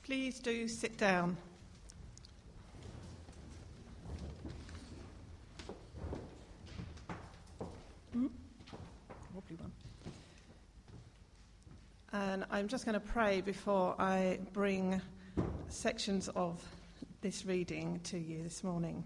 Please do sit down. Wobbly one. And I'm just going to pray before I bring sections of this reading to you this morning.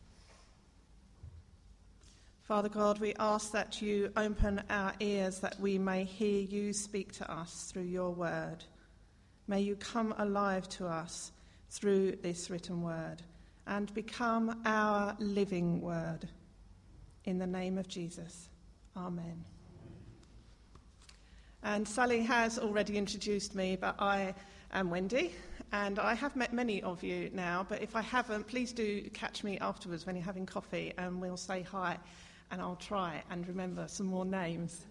Father God, we ask that you open our ears that we may hear you speak to us through your word. May you come alive to us through this written word and become our living word. In the name of Jesus, amen. And Sally has already introduced me, but I am Wendy, and I have met many of you now, but if I haven't, please do catch me afterwards when you're having coffee and we'll say hi, and I'll try and remember some more names.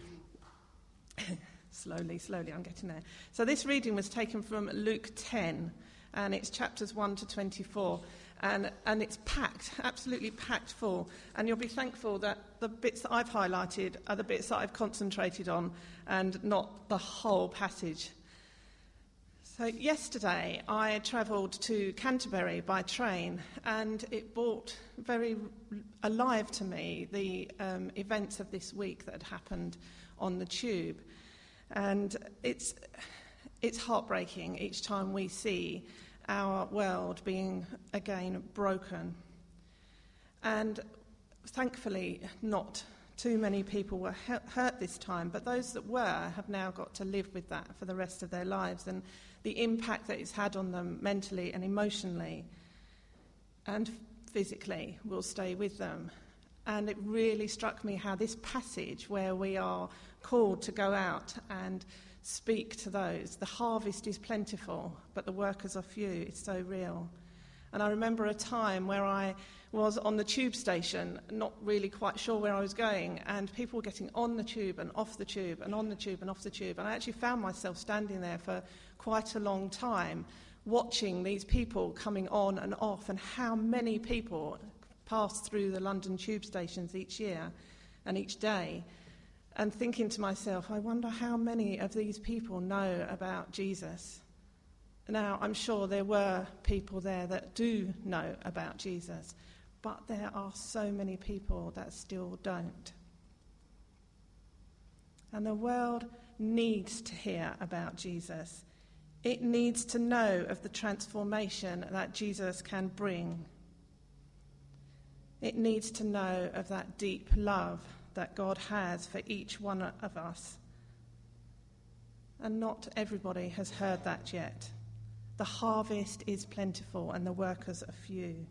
Slowly, I'm getting there. So this reading was taken from Luke 10, and it's chapters 1 to 24, and it's packed, absolutely packed full. And you'll be thankful that the bits that I've highlighted are the bits that I've concentrated on and not the whole passage. So yesterday I travelled to Canterbury by train, and it brought very alive to me the events of this week that had happened on the tube. And it's heartbreaking each time we see our world being again broken. And thankfully, not too many people were hurt this time, but those that were have now got to live with that for the rest of their lives, and the impact that it's had on them mentally and emotionally and physically will stay with them. And it really struck me how this passage, where we are called to go out and speak to those, the harvest is plentiful, but the workers are few. It's so real. And I remember a time where I was on the tube station, not really quite sure where I was going, and people were getting on the tube and off the tube and on the tube and off the tube. And I actually found myself standing there for quite a long time, watching these people coming on and off, and how many people pass through the London tube stations each year and each day, and thinking to myself, I wonder how many of these people know about Jesus. Now, I'm sure there were people there that do know about Jesus, but there are so many people that still don't. And the world needs to hear about Jesus. It needs to know of the transformation that Jesus can bring. It needs to know of that deep love that God has for each one of us. And not everybody has heard that yet. The harvest is plentiful and the workers are few.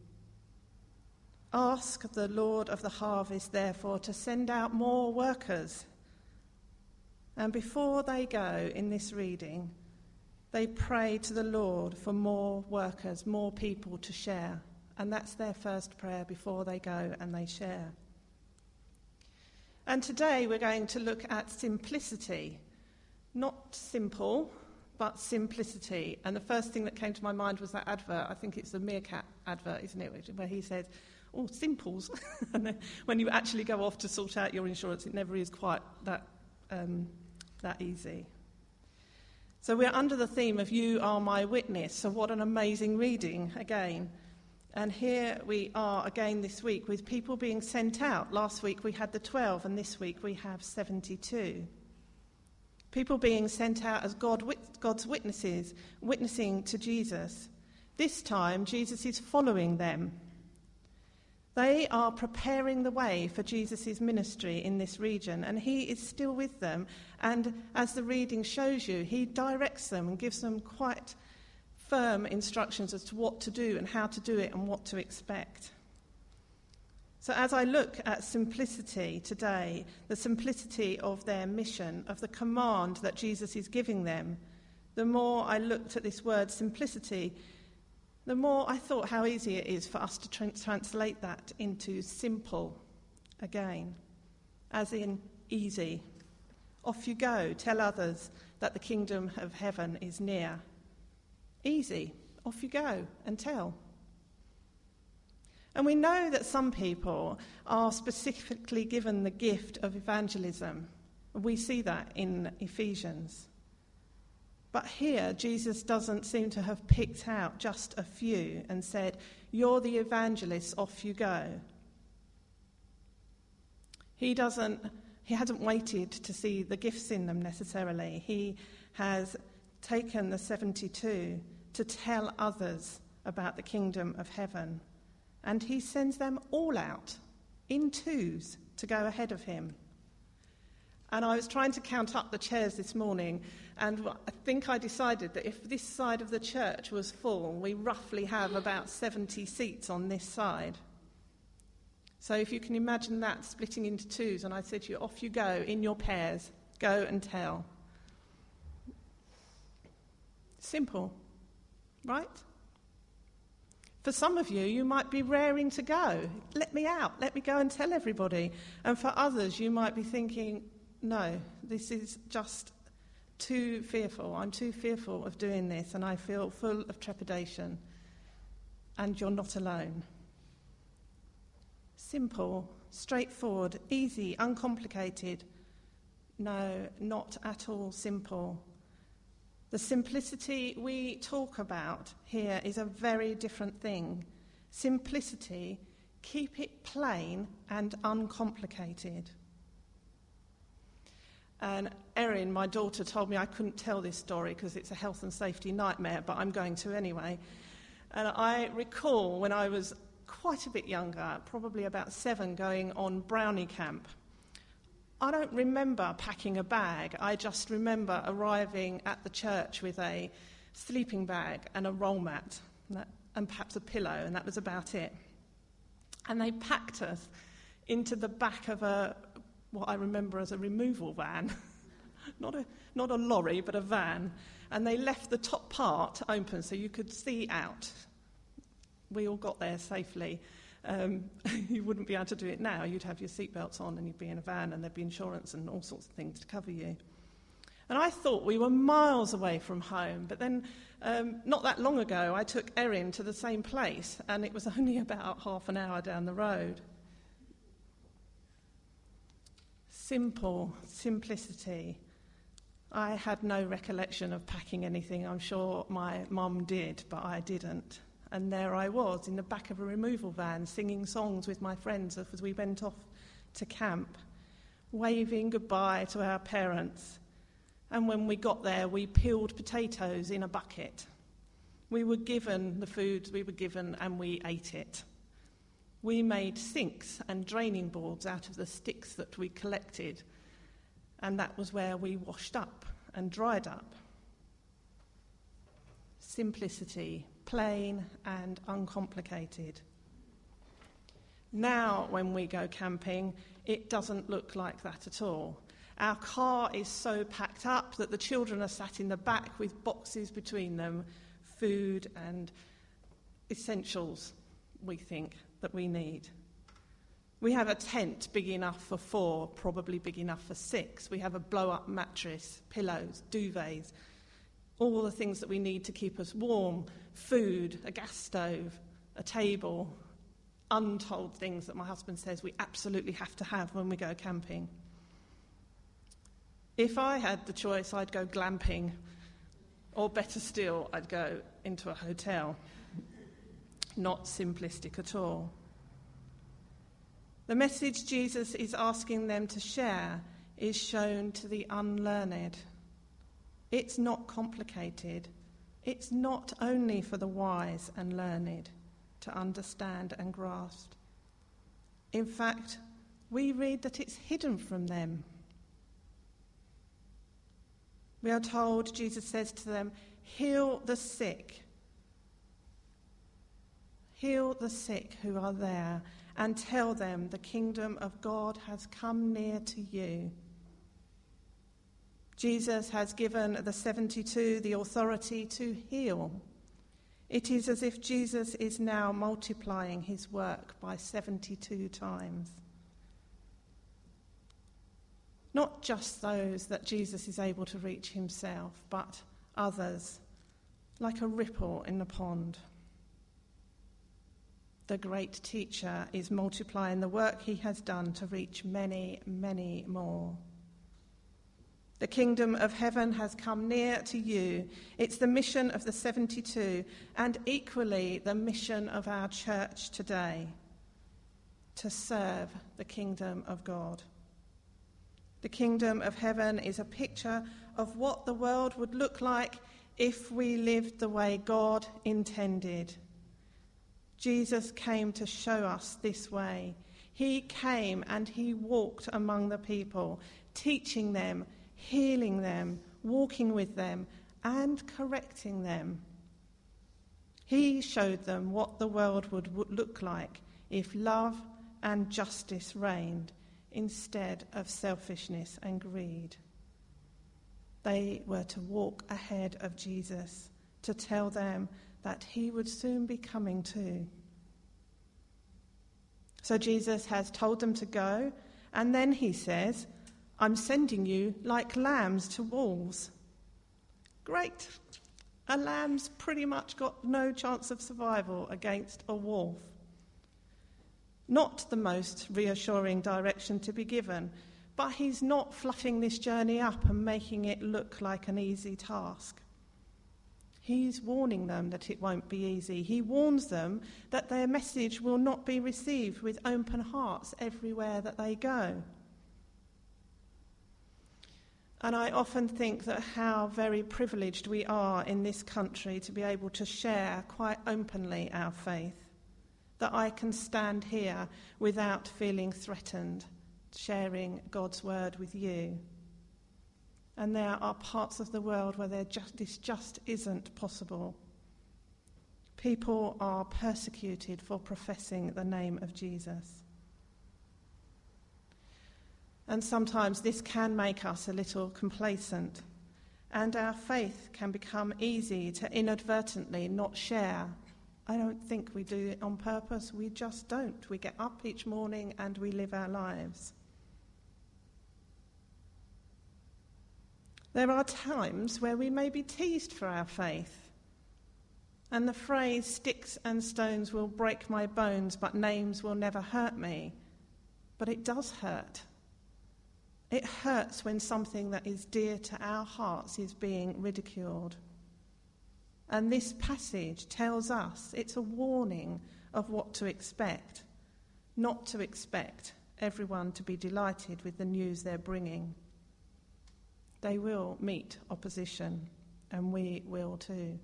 Ask the Lord of the harvest, therefore, to send out more workers. And before they go in this reading, they pray to the Lord for more workers, more people to share. And that's their first prayer before they go and they share. And today we're going to look at simplicity. Not simple, but simplicity. And the first thing that came to my mind was that advert. I think it's the Meerkat advert, isn't it? Where he says, oh, simples. And then when you actually go off to sort out your insurance, it never is quite that easy. So we're under the theme of You Are My Witness. So what an amazing reading again. And here we are again this week with people being sent out. Last week we had the 12, and this week we have 72. People being sent out as God's witnesses, witnessing to Jesus. This time Jesus is following them. They are preparing the way for Jesus' ministry in this region, and he is still with them. And as the reading shows you, he directs them and gives them quite firm instructions as to what to do and how to do it and what to expect. So as I look at simplicity today, the simplicity of their mission, of the command that Jesus is giving them, the more I looked at this word simplicity, the more I thought how easy it is for us to translate that into simple again, as in easy. Off you go, tell others that the kingdom of heaven is near. Easy, off you go and tell. And we know that some people are specifically given the gift of evangelism. We see that in Ephesians. But here, Jesus doesn't seem to have picked out just a few and said, "You're the evangelists, off you go." He hasn't waited to see the gifts in them necessarily. He has taken the 72 to tell others about the kingdom of heaven. And he sends them all out in twos to go ahead of him. And I was trying to count up the chairs this morning, and I think I decided that if this side of the church was full, we roughly have about 70 seats on this side. So if you can imagine that splitting into twos, and I said to you, off you go in your pairs, go and tell. Simple, right? For some of you, you might be raring to go. Let me out, let me go and tell everybody. And for others, you might be thinking, no, this is just too fearful. I'm too fearful of doing this, and I feel full of trepidation. And you're not alone. Simple, straightforward, easy, uncomplicated. No, not at all simple. The simplicity we talk about here is a very different thing. Simplicity, keep it plain and uncomplicated. And Erin, my daughter, told me I couldn't tell this story because it's a health and safety nightmare, but I'm going to anyway. And I recall when I was quite a bit younger, probably about 7, going on brownie camp. I don't remember packing a bag. I just remember arriving at the church with a sleeping bag and a roll mat and perhaps a pillow, and that was about it. And they packed us into the back of what I remember as a removal van. not a lorry, but a van. And they left the top part open so you could see out. We all got there safely. You wouldn't be able to do it now. You'd have your seatbelts on and you'd be in a van and there'd be insurance and all sorts of things to cover you. And I thought we were miles away from home, but then not that long ago I took Erin to the same place and it was only about half an hour down the road. Simple, simplicity. I had no recollection of packing anything. I'm sure my mum did, but I didn't. And there I was in the back of a removal van singing songs with my friends as we went off to camp, waving goodbye to our parents. And when we got there, we peeled potatoes in a bucket. We were given the food we were given and we ate it. We made sinks and draining boards out of the sticks that we collected, and that was where we washed up and dried up. Simplicity. Plain and uncomplicated. Now, when we go camping, it doesn't look like that at all. Our car is so packed up that the children are sat in the back with boxes between them, food and essentials, we think, that we need. We have a tent big enough for 4, probably big enough for 6. We have a blow-up mattress, pillows, duvets, all the things that we need to keep us warm, food, a gas stove, a table, untold things that my husband says we absolutely have to have when we go camping. If I had the choice, I'd go glamping, or better still, I'd go into a hotel. Not simplistic at all. The message Jesus is asking them to share is shown to the unlearned. It's not complicated. It's not only for the wise and learned to understand and grasp. In fact, we read that it's hidden from them. We are told, Jesus says to them, heal the sick. Heal the sick who are there and tell them the kingdom of God has come near to you. Jesus has given the 72 the authority to heal. It is as if Jesus is now multiplying his work by 72 times. Not just those that Jesus is able to reach himself, but others, like a ripple in the pond. The great teacher is multiplying the work he has done to reach many, many more. The kingdom of heaven has come near to you. It's the mission of the 72 and equally the mission of our church today, to serve the kingdom of God. The kingdom of heaven is a picture of what the world would look like if we lived the way God intended. Jesus came to show us this way. He came and he walked among the people, teaching them, healing them, walking with them, and correcting them. He showed them what the world would look like if love and justice reigned instead of selfishness and greed. They were to walk ahead of Jesus, to tell them that he would soon be coming too. So Jesus has told them to go, and then he says, I'm sending you like lambs to wolves. Great. A lamb's pretty much got no chance of survival against a wolf. Not the most reassuring direction to be given, but he's not fluffing this journey up and making it look like an easy task. He's warning them that it won't be easy. He warns them that their message will not be received with open hearts everywhere that they go. And I often think that how very privileged we are in this country to be able to share quite openly our faith. That I can stand here without feeling threatened, sharing God's word with you. And there are parts of the world where this just isn't possible. People are persecuted for professing the name of Jesus. And sometimes this can make us a little complacent, and our faith can become easy to inadvertently not share. I don't think we do it on purpose, we just don't. We get up each morning and we live our lives. There are times where we may be teased for our faith, and the phrase, sticks and stones will break my bones, but names will never hurt me. But it does hurt. It hurts when something that is dear to our hearts is being ridiculed. And this passage tells us it's a warning of what to expect, not to expect everyone to be delighted with the news they're bringing. They will meet opposition, and we will too.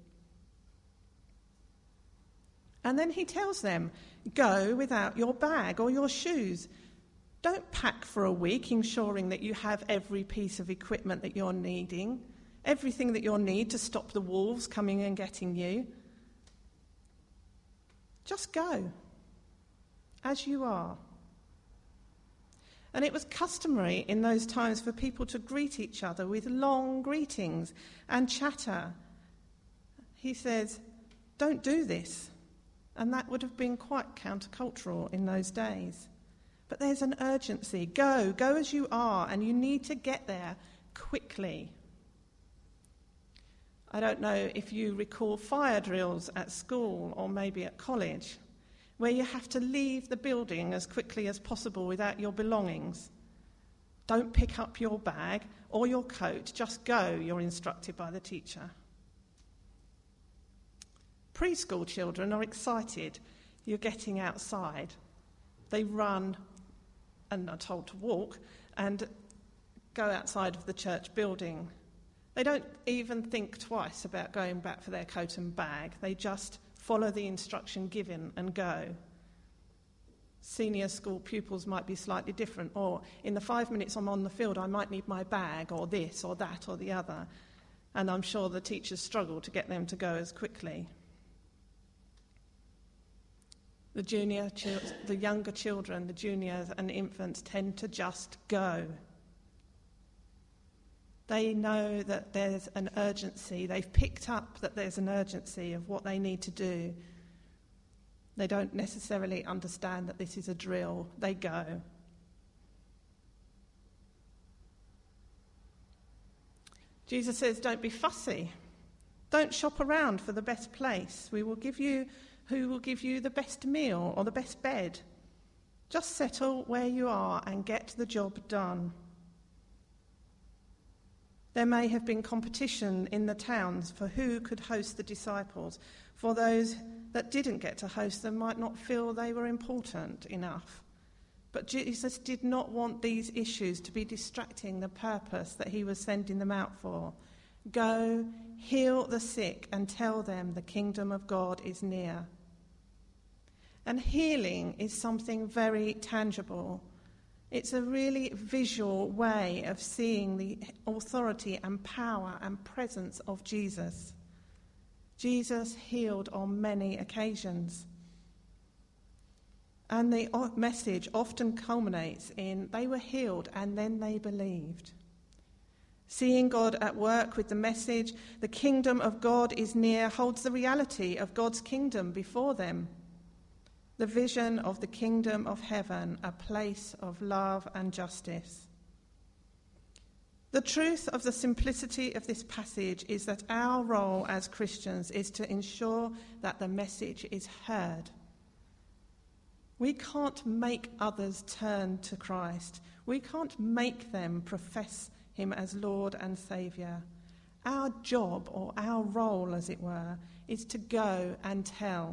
And then he tells them, go without your bag or your shoes. Don't pack for a week, ensuring that you have every piece of equipment that you're needing, everything that you'll need to stop the wolves coming and getting you. Just go, as you are. And it was customary in those times for people to greet each other with long greetings and chatter. He says, don't do this. And that would have been quite countercultural in those days. But there's an urgency. Go as you are, and you need to get there quickly. I don't know if you recall fire drills at school or maybe at college, where you have to leave the building as quickly as possible without your belongings. Don't pick up your bag or your coat, just go, you're instructed by the teacher. Preschool children are excited. You're getting outside. They run and are told to walk and go outside of the church building. They don't even think twice about going back for their coat and bag. They just follow the instruction given and go. Senior school pupils might be slightly different, or in the 5 minutes I'm on the field I might need my bag or this or that or the other, and I'm sure the teachers struggle to get them to go as quickly. The younger children, the juniors and infants tend to just go. They know that there's an urgency. They've picked up that there's an urgency of what they need to do. They don't necessarily understand that this is a drill. They go. Jesus says, don't be fussy. Don't shop around for the best place. Who will give you the best meal or the best bed. Just settle where you are and get the job done. There may have been competition in the towns for who could host the disciples, for those that didn't get to host them might not feel they were important enough. But Jesus did not want these issues to be distracting the purpose that he was sending them out for. Go, heal the sick, and tell them the kingdom of God is near. And healing is something very tangible. It's a really visual way of seeing the authority and power and presence of Jesus. Jesus healed on many occasions. And the message often culminates in they were healed and then they believed. Seeing God at work with the message, the kingdom of God is near, holds the reality of God's kingdom before them. The vision of the kingdom of heaven, a place of love and justice. The truth of the simplicity of this passage is that our role as Christians is to ensure that the message is heard. We can't make others turn to Christ. We can't make them profess him as Lord and Saviour. Our job, or our role as it were, is to go and tell.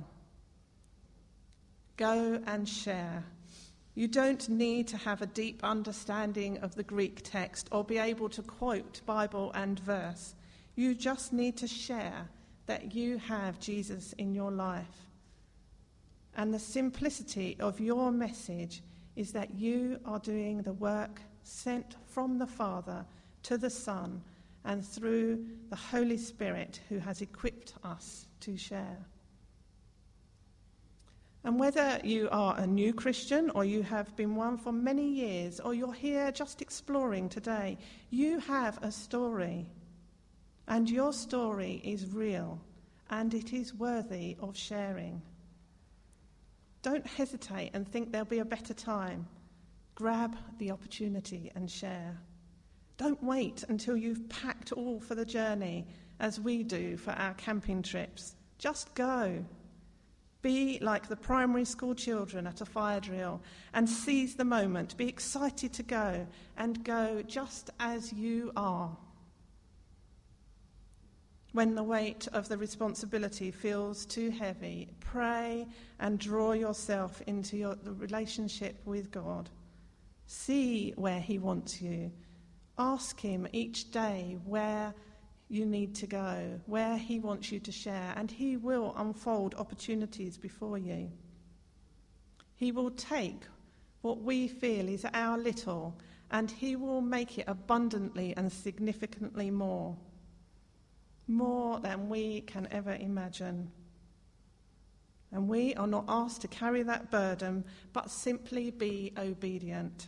Go and share. You don't need to have a deep understanding of the Greek text or be able to quote Bible and verse. You just need to share that you have Jesus in your life. And the simplicity of your message is that you are doing the work sent from the Father to the Son and through the Holy Spirit who has equipped us to share. And whether you are a new Christian or you have been one for many years or you're here just exploring today, you have a story. And your story is real and it is worthy of sharing. Don't hesitate and think there'll be a better time. Grab the opportunity and share. Don't wait until you've packed all for the journey, as we do for our camping trips. Just go. Be like the primary school children at a fire drill and seize the moment. Be excited to go and go just as you are. When the weight of the responsibility feels too heavy, pray and draw yourself into the relationship with God. See where he wants you. Ask him each day where you need to go, where he wants you to share, and he will unfold opportunities before you. He will take what we feel is our little, and he will make it abundantly and significantly more than we can ever imagine. And we are not asked to carry that burden, but simply be obedient.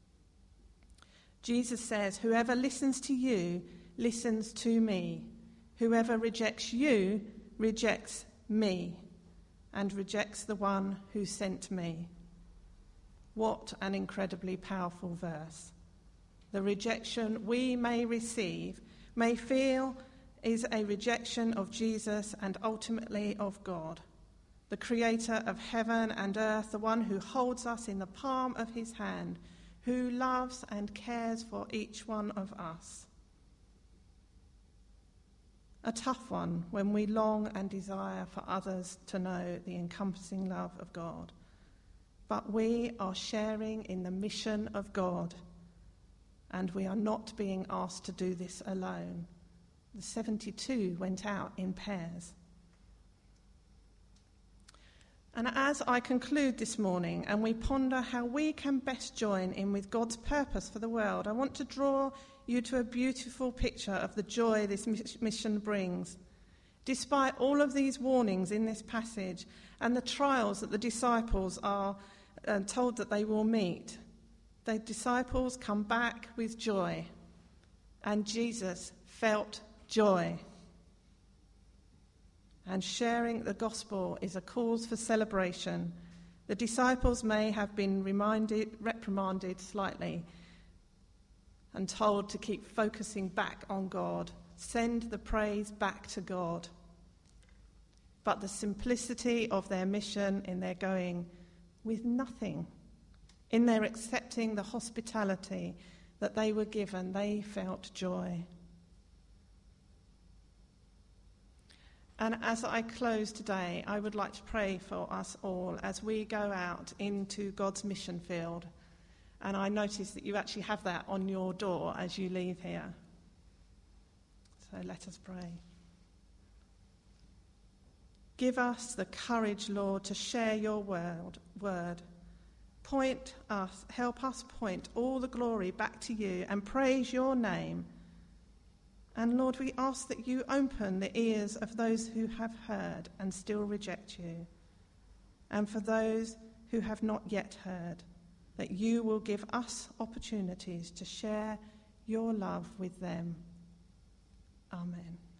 Jesus says, whoever listens to you listens to me. Whoever rejects you rejects me and rejects the one who sent me. What an incredibly powerful verse. The rejection we may receive, may feel, is a rejection of Jesus and ultimately of God, the creator of heaven and earth, the one who holds us in the palm of his hand, who loves and cares for each one of us. A tough one when we long and desire for others to know the encompassing love of God. But we are sharing in the mission of God, and we are not being asked to do this alone. The 72 went out in pairs. And as I conclude this morning and we ponder how we can best join in with God's purpose for the world, I want to draw you to a beautiful picture of the joy this mission brings. Despite all of these warnings in this passage and the trials that the disciples are told that they will meet, the disciples come back with joy, and Jesus felt joy. And sharing the gospel is a cause for celebration. The disciples may have been reprimanded slightly and told to keep focusing back on God, send the praise back to God. But the simplicity of their mission in their going with nothing, in their accepting the hospitality that they were given, they felt joy. And as I close today, I would like to pray for us all as we go out into God's mission field. And I notice that you actually have that on your door as you leave here. So let us pray. Give us the courage, Lord, to share your word. Help us point all the glory back to you and praise your name. And Lord, we ask that you open the ears of those who have heard and still reject you. And for those who have not yet heard, that you will give us opportunities to share your love with them. Amen.